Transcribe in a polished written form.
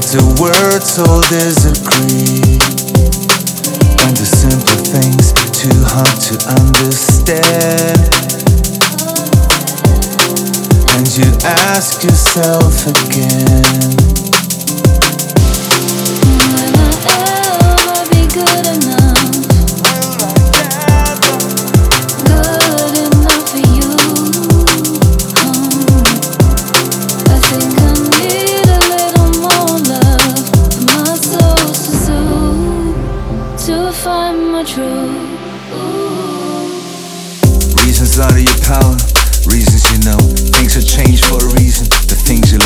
The words all disagree, and the simple things too hard to understand. And you ask yourself again, will I ever be good enough? Good enough for you? I think I need a little more love for my soul to soothe, to find my truth. reasons out of your power, reasons you know. Things have changed for a reason. The things you